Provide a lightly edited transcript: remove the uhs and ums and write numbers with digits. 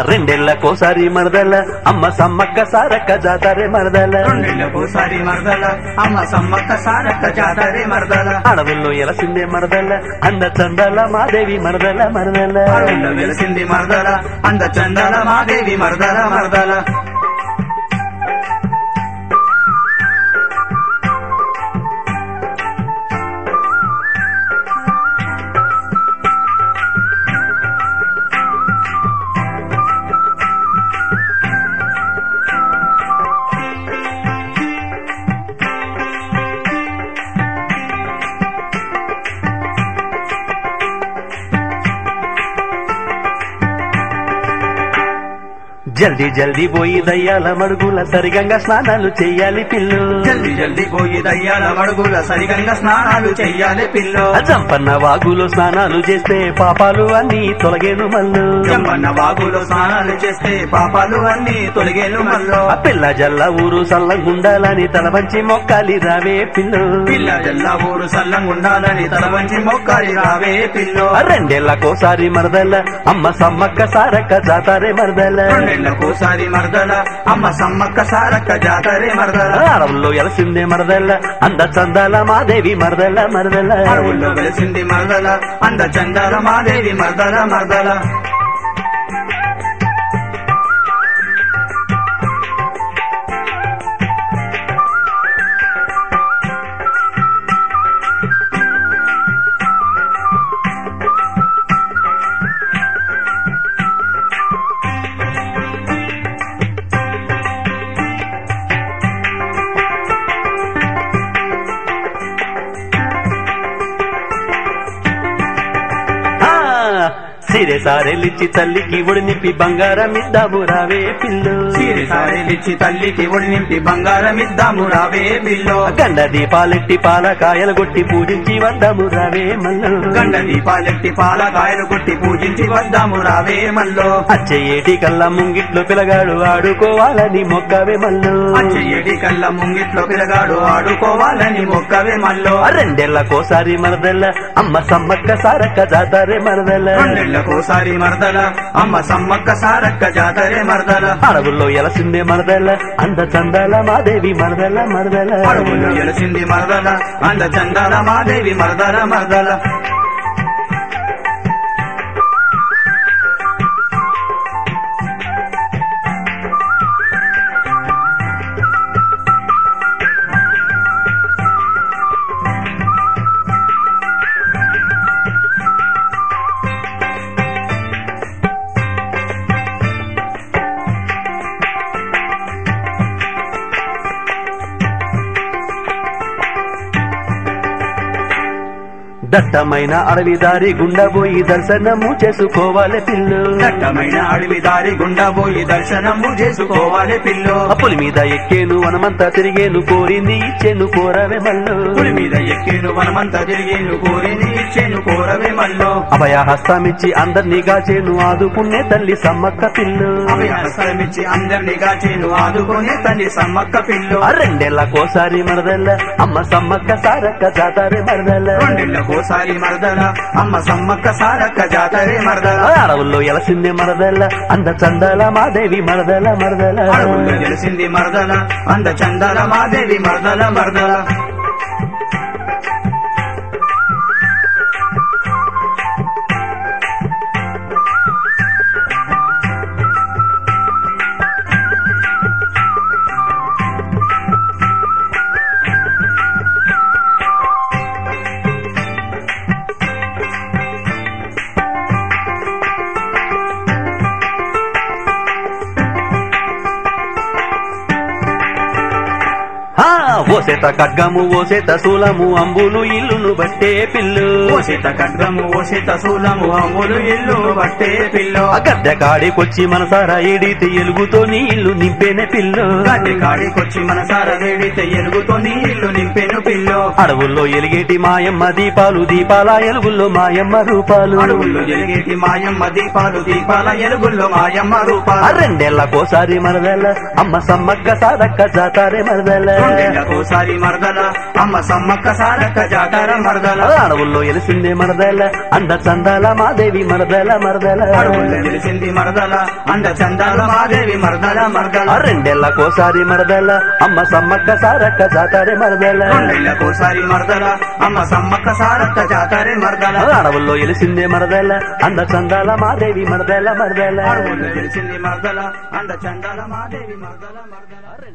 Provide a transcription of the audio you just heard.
రెండేళ్లకోసారి మరదల అమ్మ సమ్మక్క సారక్క జాతరే మరదల రెండేళ్లకోసారి మరదల అమ్మ సమ్మక్క సారక్క జాతరే మరదల అడవుల్లో ఎలసిందే మరదల అంద చందాల మాదేవి మరదల మరదల అడవుల్లో వెలసింది మరదల అంద చందాల మాదేవి మరదల మరదల జల్దీ జల్దీ పోయి దయ్యాల మడుగుల సరిగంగా స్నానాలు చెయ్యాలి పిల్లు జల్ది జల్ది పోయి దయ్యాల మడుగుల సరిగంగా స్నానాలు చెయ్యాలి పిల్లో జంపన్న వాగులో స్నానాలు చేస్తే పాపాలు అన్ని తొలగేను మల్లు జంపన్న వాగులో స్నానాలు చేస్తే పాపాలు అన్ని తొలగేను మల్లో ఆ పిల్ల జల్ల ఊరు సల్లంగుండాలని తల వంచి మొక్కాలి రావే పిల్లు పిల్ల జల్ల ఊరు సల్లంగుండాలని తల వంచి మొక్కాలి రావే పిల్లో రెండేళ్లకోసారి మరదల అమ్మ సమ్మక్క సారక్క జాతరే మరదల రెండేళ్లకోసారి మరదల అమ్మ సమ్మక్క సారక్క జాతరే మరదల అడవుల్లో ఎలసిందే మరదల అంద చందాల మాదేవి మరదల మరదల అడవుల్లో వెలిసింది మరదల అంద చందాల మాదేవి మరదల మరదల సిరే సారెలిచ్చి తల్లికి ఒడినిప్పి బంగారం ఇద్దాము రావే పిల్లు సీరి సారేలిచ్చి తల్లికి ఒడి నింపి బంగారం ఇద్దాము రావే పిల్లో గండ దీపాలెట్టి పాలకాయలు కొట్టి పూజించి వద్దాము రావే మల్లు గండ దీపాలెట్టి పాలకాయలు కొట్టి పూజించి వద్దాము రావే మల్లో అచ్చే ఏటి కల్లా ముంగిట్లో పిలగాడు ఆడుకోవాలని మొక్కవే మల్లు అచ్చయ్యడి కళ్ళ ముంగిట్లో పిలగాడు ఆడుకోవాలని మొక్కవే మల్లో రెండేళ్లకోసారి మరదల అమ్మ సమ్మక్క సారక్క జాతరే మరదల రెండేళ్లకోసారి మరదల అమ్మ సమ్మక్క సారక్క జాతరే మరదల అడవుల్లో ఎలసిందే మరదల అంద చందాల మాదేవి మరదల మరదల అడవుల్లో ఎలసింది మరదల అంద చందాల మాదేవి మరదల మరదల దట్టమైన అడవి దారి గుండా పోయి దర్శనము చేసుకోవాలి పిల్లు దట్టమైన అడవి దారి గుండా పోయి దర్శనము చేసుకోవాలి పిల్లో అప్పుల మీద ఎక్కేను వనమంతా తిరిగేను కోరింది ఇచ్చేను కోరవే మల్లు పులి మీద ఎక్కేను వనమంతా తిరిగేను కోరిని ఇచ్చేను కోరవే మల్లో అభయ హస్తమిచ్చి అందరినీ గాచేను ఆదుకునే తల్లి సమ్మక్క పిల్లు అభయహస్తమిచ్చి అందరినీ కాచేను ఆదుకునే తల్లి సమ్మక్క పిల్లో రెండేళ్లకోసారి మరదల అమ్మ సమ్మక్క సారక్క జాతరే మరదల రెండేళ్లకోసారి మరదల అమ్మ సమ్మక్క సారక్క జాతరే మరదల అడవుల్లో ఎలసిందే మరదల అంద చందాల మాదేవి మరదల మరదల అడవుల్లో తెలిసింది మరదల అంద చందాల మాదేవి మరదల మరదల ఓసేత ఖడ్గము ఓసేత శూలము అంబులు ఇల్లును బట్టే పిల్లు ఓసేత ఖడ్గము ఓసేత శూలము అమ్ములు ఇల్లు బట్టే పిల్లో గద్దె కాడికొచ్చి మనసారా ఏడితే ఎలుగుతో నీ ఇల్లు నింపేనే పిల్లు గడ్డి కాడికొచ్చి మనసార వేడితే ఎలుగుతో నీ ఇల్లు నింపెను పిల్లో అడవుల్లో ఎలిగేటి మాయమ్మ దీపాలు దీపాల ఎలుగుల్లో మాయమ్మ రూపాలు అడవుల్లో ఎలిగేటి మాయమ్మ దీపాలు దీపాల ఎలుగుల్లో మాయమ్మ రూపాలు రెండేళ్లకోసారి మరదల అమ్మ సమ్మక్క సారక్క జాతరే మరదల రెండేళ్లకోసారి మరదల అమ్మ సమ్మక్క సారక్క జాతర మరదల అడవుల్లో ఎలిసిందే మరదల అంద చందాల మాదేవి మరదల మరదల అడవుల్లో తెలిసింది మరదల అంద చందాల మాదేవి మరదల మరదల రెండేళ్లకోసారి మరదల అమ్మ సమ్మక్క సారక్క జాతరే మరదల రెండేళ్లకోసారి మరదల అమ్మ సమ్మక్క సారక్క జాతర మరదల అడవుల్లో ఎలిసిందే మరదల అంద చందాల మాదేవి మరదల మరదల అడవుల్లో తెలిసింది మరదల అంద చందాల మాదేవి మరదల మరదల